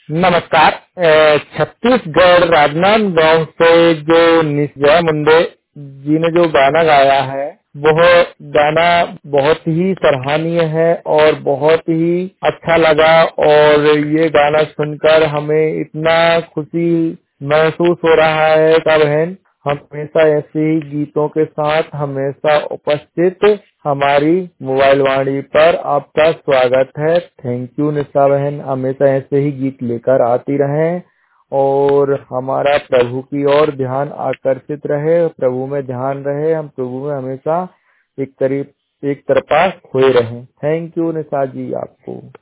नमस्कार। छत्तीसगढ़ राजनांदगांव से जो निजय मुंडे जी ने जो गाना गाया है वह गाना बहुत ही सराहनीय है और बहुत ही अच्छा लगा। और ये गाना सुनकर हमें इतना खुशी महसूस हो रहा है का बहन हमेशा ऐसे ही गीतों के साथ हमेशा उपस्थित हमारी मोबाइल वाणी पर आपका स्वागत है। थैंक यू निशा बहन, हमेशा ऐसे ही गीत लेकर आती रहें और हमारा प्रभु की ओर ध्यान आकर्षित रहे, प्रभु में ध्यान रहे, हम प्रभु में हमेशा एक तरफा हुए रहें। थैंक यू निशा जी आपको।